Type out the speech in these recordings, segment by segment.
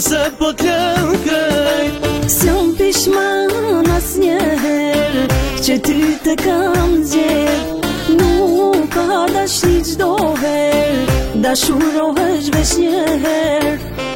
se po t'lëngëj. S'jom pishman as njeher që ty të kam zgjedh. Nuk ka dashni çdo her, dashurohesh veç njeher.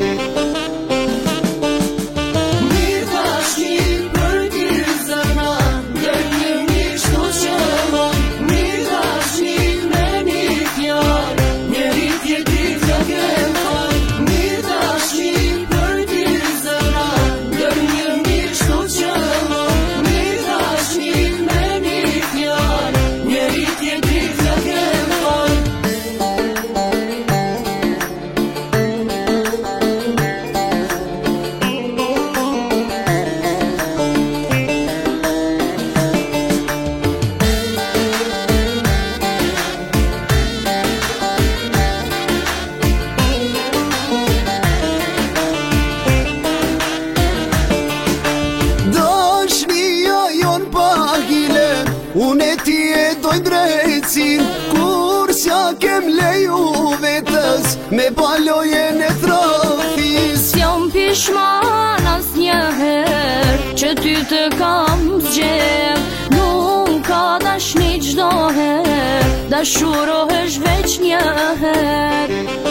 Unë e ti e doj drejtsin, kur s'ja kem leju vetës, me baloje në trafis. S'jom pishman as njeher që ty të kam zgjedh. Nuk ka dashni çdo her, dashurohesh veç njeher.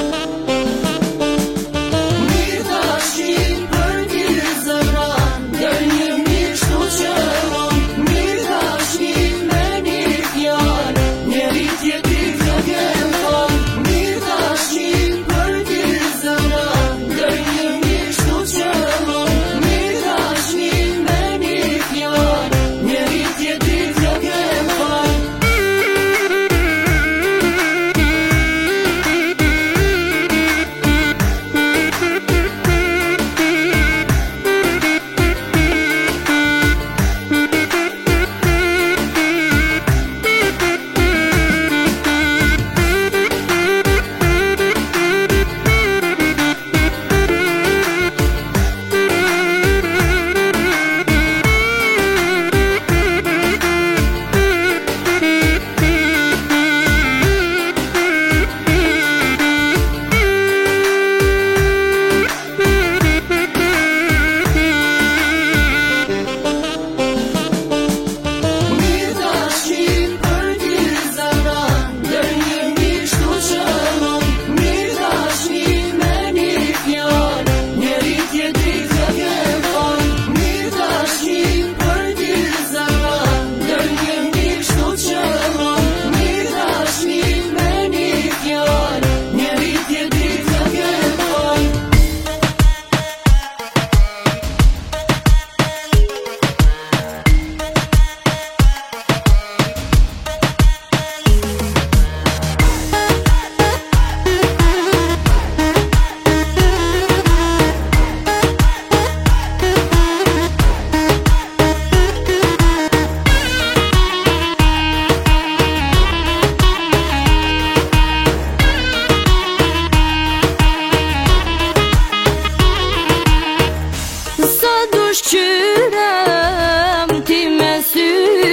Shqyrem ti me sy,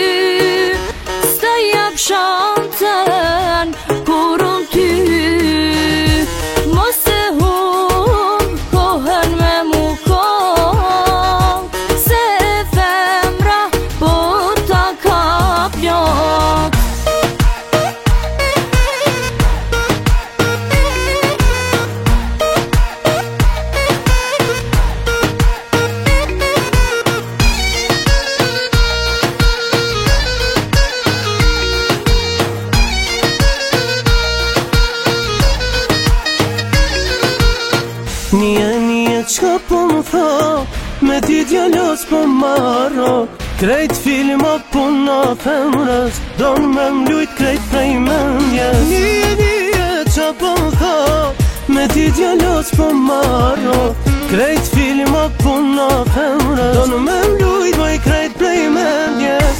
s'ta jap shantën kur unë ty. Mos e hum kohën me mu kohë, se femra po ta ka plot. Nije qa po më tha, me ti djallos po marro. Krejt filma puna femrës, don me mlujt krejt prej mendjes. Nije qa po më tha, me ti djallos po marro. Krejt filma puna femrës, don me mlujt vaj krejt prej mendjes.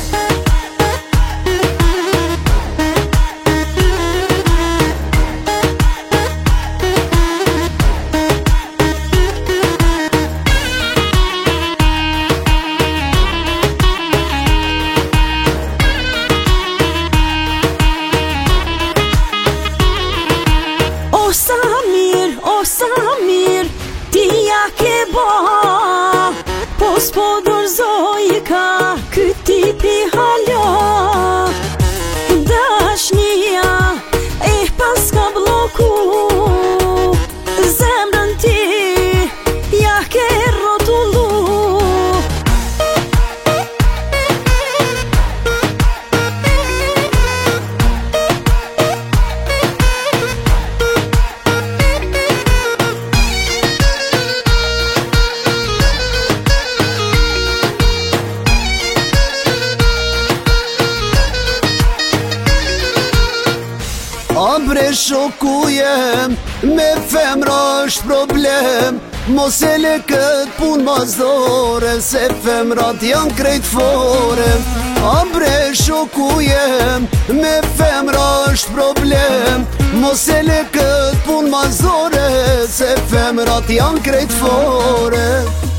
Ti ja ke ba, po s'po dorëzoj ka këti pi hala. Dashnia e pas ka bloku, zemrën ti ja ke rotullu. A bre shoku jem, me femra është problem. Mos e le këtë pun mazdore, se femrat janë krejt fore. A bre shoku jem, me femra është problem. Mos e le këtë pun mazdore, se femrat janë krejt fore.